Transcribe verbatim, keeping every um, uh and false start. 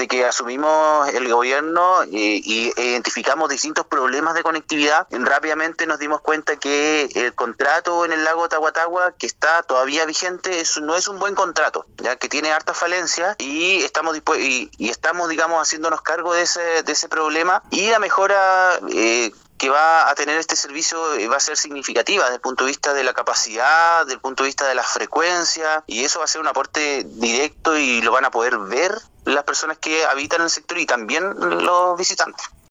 desde que asumimos el gobierno eh, y identificamos distintos problemas de conectividad, rápidamente nos dimos cuenta que el contrato en el lago Tahuatahua, que está todavía vigente, es, no es un buen contrato, ya que tiene hartas falencias y estamos dispu- y, y estamos, digamos, haciéndonos cargo de ese, de ese problema, y la mejora eh, que va a tener este servicio va a ser significativa desde el punto de vista de la capacidad, desde el punto de vista de las frecuencias, y eso va a ser un aporte directo y lo van a poder ver las personas que habitan el sector y también los visitantes.